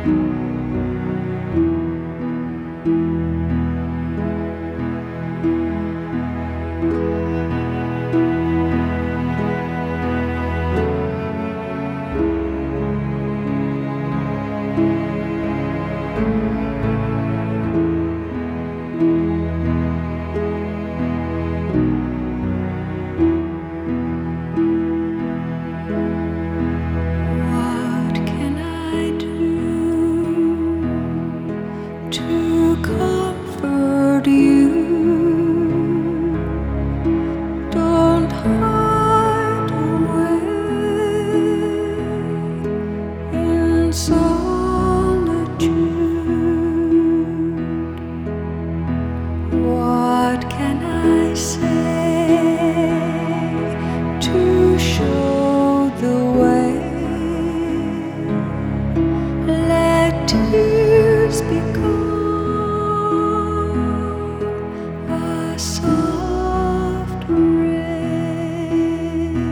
To comfort you, don't hide away in solitude. What can I say to show the way? Let tears become a soft rain.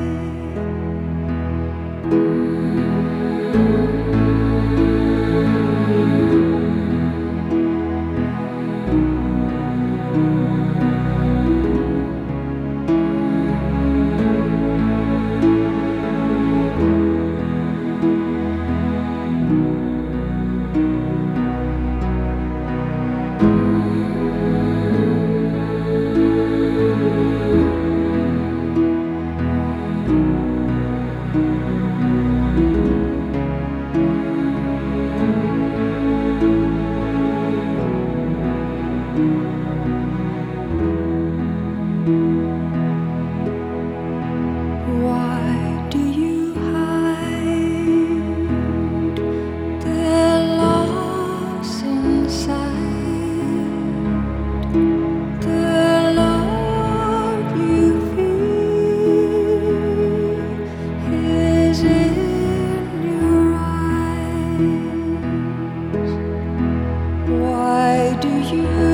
Why do you hide the loss inside? The love you feel is in your eyes. Why do you